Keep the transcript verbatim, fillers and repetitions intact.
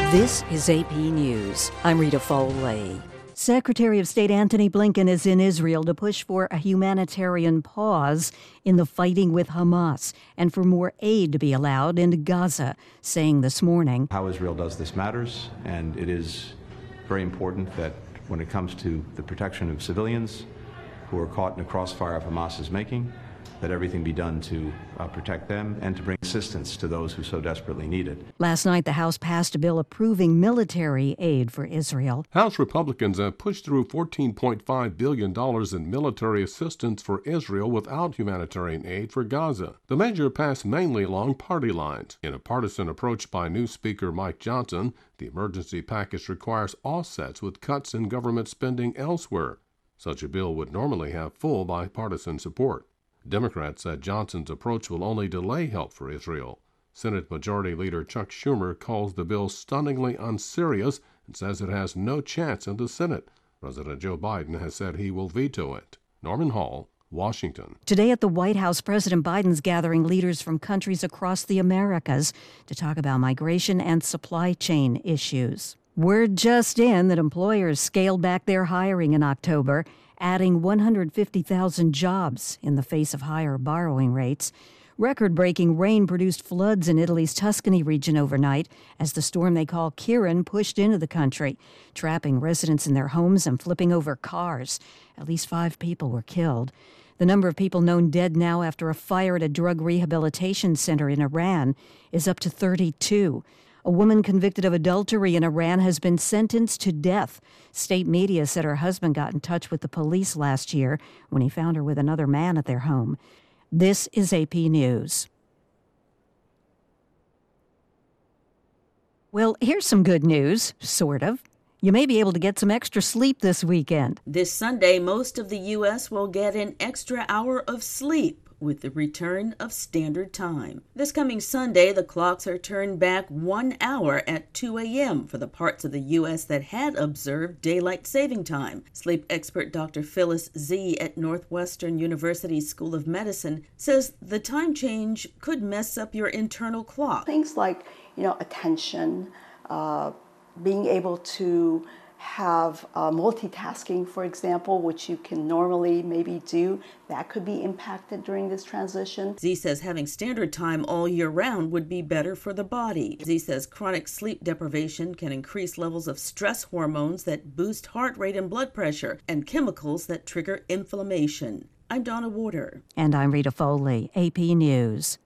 This is A P News. I'm Rita Foley. Secretary of State Antony Blinken is in Israel to push for a humanitarian pause in the fighting with Hamas and for more aid to be allowed into Gaza, saying this morning, "How Israel does this matters, and it is very important that when it comes to the protection of civilians who are caught in the crossfire of Hamas's making, that everything be done to uh, protect them and to bring assistance to those who so desperately need it." Last night, the House passed a bill approving military aid for Israel. House Republicans have pushed through fourteen point five billion dollars in military assistance for Israel without humanitarian aid for Gaza. The measure passed mainly along party lines. In a partisan approach by new Speaker Mike Johnson, the emergency package requires offsets with cuts in government spending elsewhere. Such a bill would normally have full bipartisan support. Democrats said Johnson's approach will only delay help for Israel. Senate Majority Leader Chuck Schumer calls the bill stunningly unserious and says it has no chance in the Senate. President Joe Biden has said he will veto it. Norman Hall, Washington. Today at the White House, President Biden's gathering leaders from countries across the Americas to talk about migration and supply chain issues. Word just in that employers scaled back their hiring in October, adding one hundred fifty thousand jobs in the face of higher borrowing rates. Record-breaking rain produced floods in Italy's Tuscany region overnight as the storm they call Kieran pushed into the country, trapping residents in their homes and flipping over cars. At least five people were killed. The number of people known dead now after a fire at a drug rehabilitation center in Iran is up to thirty-two. A woman convicted of adultery in Iran has been sentenced to death. State media said her husband got in touch with the police last year when he found her with another man at their home. This is A P News. Well, here's some good news, sort of. You may be able to get some extra sleep this weekend. This Sunday, most of the U S will get an extra hour of sleep with the return of standard time. This coming Sunday, the clocks are turned back one hour at two a.m. for the parts of the U S that had observed daylight saving time. Sleep expert Doctor Phyllis Z at Northwestern University School of Medicine says the time change could mess up your internal clock. Things like, you know, attention, uh, being able to have uh, multitasking, for example, which you can normally maybe do, that could be impacted during this transition. Z says having standard time all year round would be better for the body. Z says chronic sleep deprivation can increase levels of stress hormones that boost heart rate and blood pressure and chemicals that trigger inflammation. I'm Donna Warder. And I'm Rita Foley, A P News.